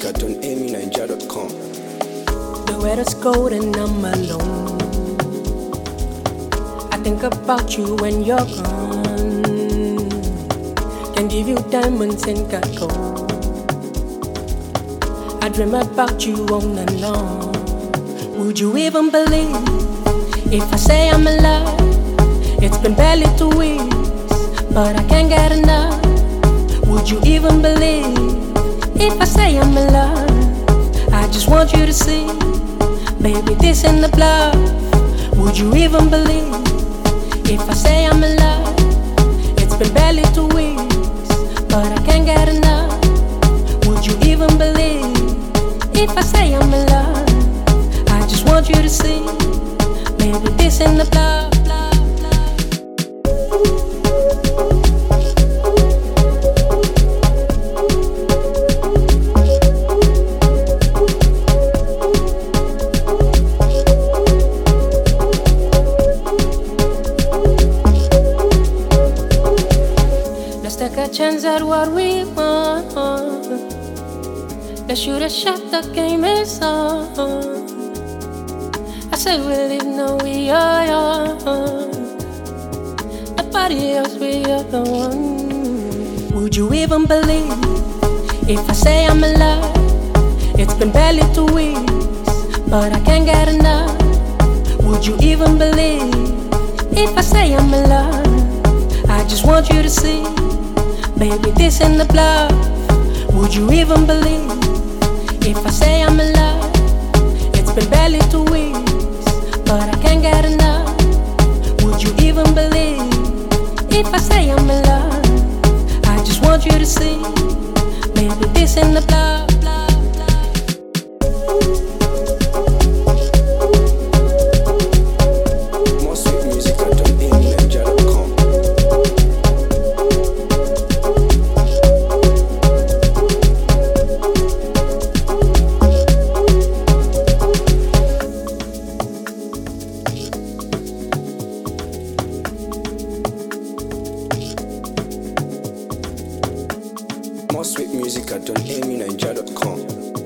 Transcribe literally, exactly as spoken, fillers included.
at amy niger dot com. The weather's cold and I'm alone. I think about you when you're gone. Can give you diamonds and got gold. I dream about you on and on. Would you even believe if I say I'm alive? It's been barely two weeks, but I can't get enough. Would you even believe if I say I'm alive? I just want you to see, baby, this in the blood. Would you even believe if I say I'm alive? It's been barely two weeks, but I can't get enough. Would you even believe if I say I'm alive? I just want you to see, baby, this in the blood. Take a chance at what we want. Let's shoot a shot, the game is on. I say we live, no we are young. Nobody else, we are the one. Would you even believe if I say I'm alive? It's been barely two weeks, but I can't get enough. Would you even believe if I say I'm alive? I just want you to see, baby, this in the blood. Would you even believe if I say I'm alive? It's been barely two weeks, but I can't get enough. Would you even believe if I say I'm alive? I just want you to see, baby, this in the blood. More sweet music at amy niger dot com.